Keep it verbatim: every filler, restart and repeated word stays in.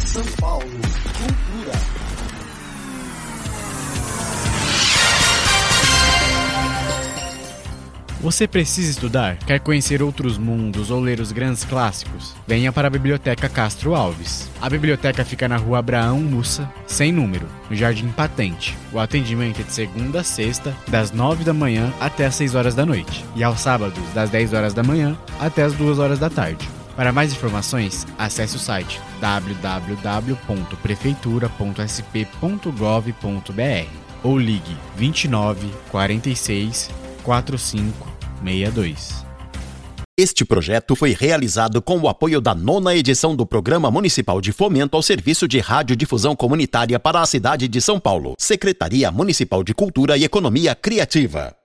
São Paulo, cultura. Você precisa estudar? Quer conhecer outros mundos ou ler os grandes clássicos? Venha para a Biblioteca Castro Alves. A biblioteca fica na rua Abraão Mussa, sem número, no Jardim Patente. O atendimento é de segunda a sexta, das nove da manhã até as seis horas da noite. E aos sábados, das dez horas da manhã até as duas horas da tarde. Para mais informações, acesse o site w w w ponto prefeitura ponto s p ponto gov ponto b r ou ligue vinte e nove, quarenta e seis, quarenta e cinco, sessenta e dois. Este projeto foi realizado com o apoio da nona edição do Programa Municipal de Fomento ao Serviço de Radiodifusão Comunitária para a cidade de São Paulo, Secretaria Municipal de Cultura e Economia Criativa.